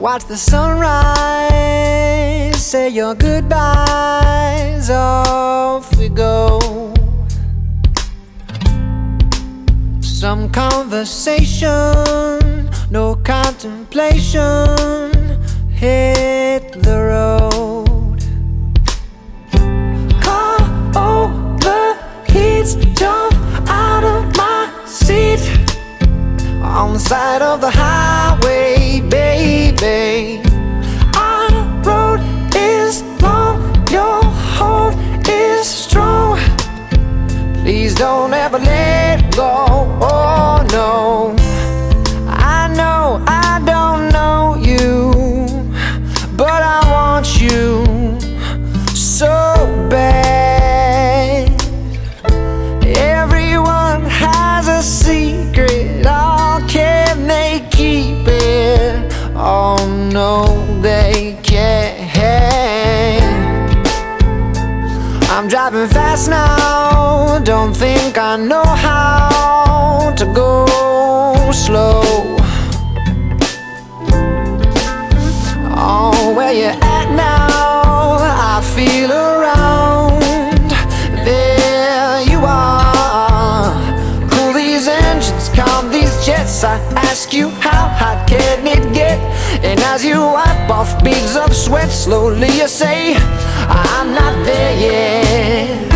watch the sunrise, say your goodbyes, off we go. Some conversation, no contemplation, hit the road. Car overheats, jump out of my seat on the side of the highway, baby. Our road is long, your hold is strong. Please don't ever let go, oh no. I know I don't know you, but I want you so bad. Everyone has a secret, oh, can they keep it? Oh no, they can't. I'm driving fast now, don't think I know how to go slow. Oh, where you at now? I feel around. There you are. Cool these engines, calm these jets. I ask you, how hot can it get? And as you wipe off beads of sweat, slowly you say, I'm not there yet.